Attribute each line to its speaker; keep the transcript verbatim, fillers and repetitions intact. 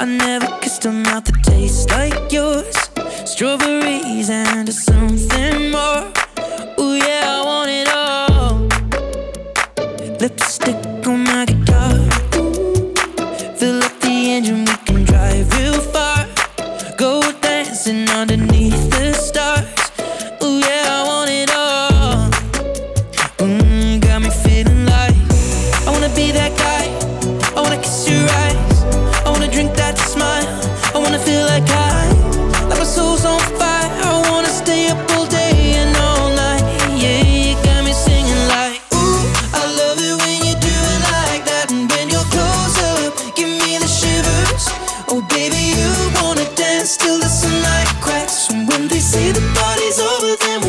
Speaker 1: I never kissed a mouth that tastes like yours. Strawberries and something more. Ooh yeah, I want it all. Lipstick on my guitar. Fill up the engine, we can drive real far. Go dancing underneath the stars. Ooh yeah, I want it all. Mm, got me feeling like I wanna be that guy. I wanna kiss your eyes. I wanna drink that smile. I wanna feel like I, like my soul's on fire. I wanna stay up all day and all night. Yeah, you got me singing like, ooh, I love it when you do it like that. And when you're close up, give me the shivers. Oh baby, you wanna dance till the sunlight cracks. And when they say the party's over, then